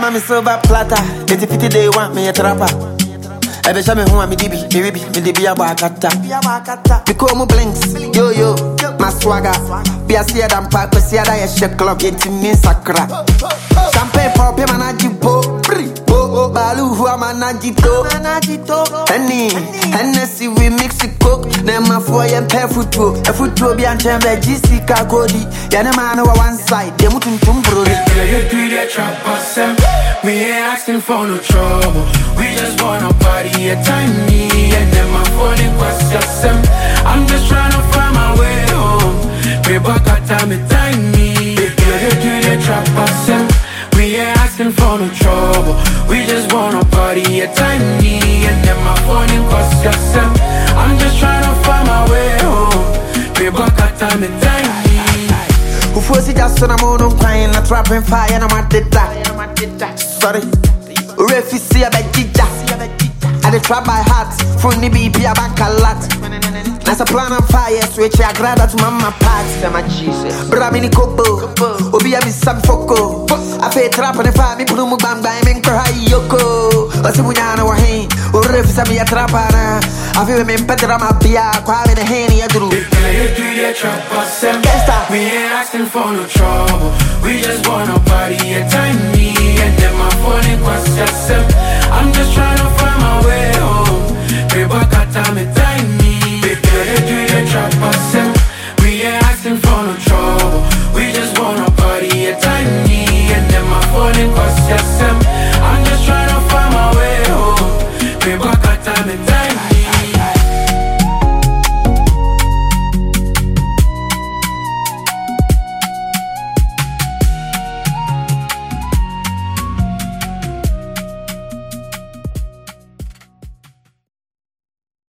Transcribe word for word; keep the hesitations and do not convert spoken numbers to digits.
I'm a silver platter. Get fifty they want me a trapper. Ebe show me who I'm D B, me be, me D B a bakata. Because mo blinks, yo yo, my swagger. Be a seer than park, but see a die shake club, get me sakra. Champagne pop, him and a jipo. Oh, Balu, who am a najito. Henny, Hennessy, we mix it coke. Then my four and pair foot to a foot to be and chamber G C Cody. Yana man over one side, they mutton tumbro. You do that trap us, we ain't asking for no trouble. We just wanna party a tiny, and then my phone in question. I'm just trying to find my way home. We back at time it tiny. You do that trap us, we ain't asking for no trouble. We just wanna party a tiny, and then my phone in question. I'm just trying to find my way home. We back at time it tiny. Who force it just on a moon crying, a trapping fire, and I'm at the sorry, refugee, I bet Gija. I dey trap my heart, from the B P, I back a lot. That's a plan on fire, switch, I grab that to mama parts. Bramini Kobo, Obi, I miss some foco. I pay trap on the fire, me put them bang bang, and cry yoko. What's the Muyana or Hain, or refugee, a trapana. I feel me better, I'm a pia, quite in a henny, I do. We ain't asking for no trouble. We just wanna party a tiny, and then my phone in question.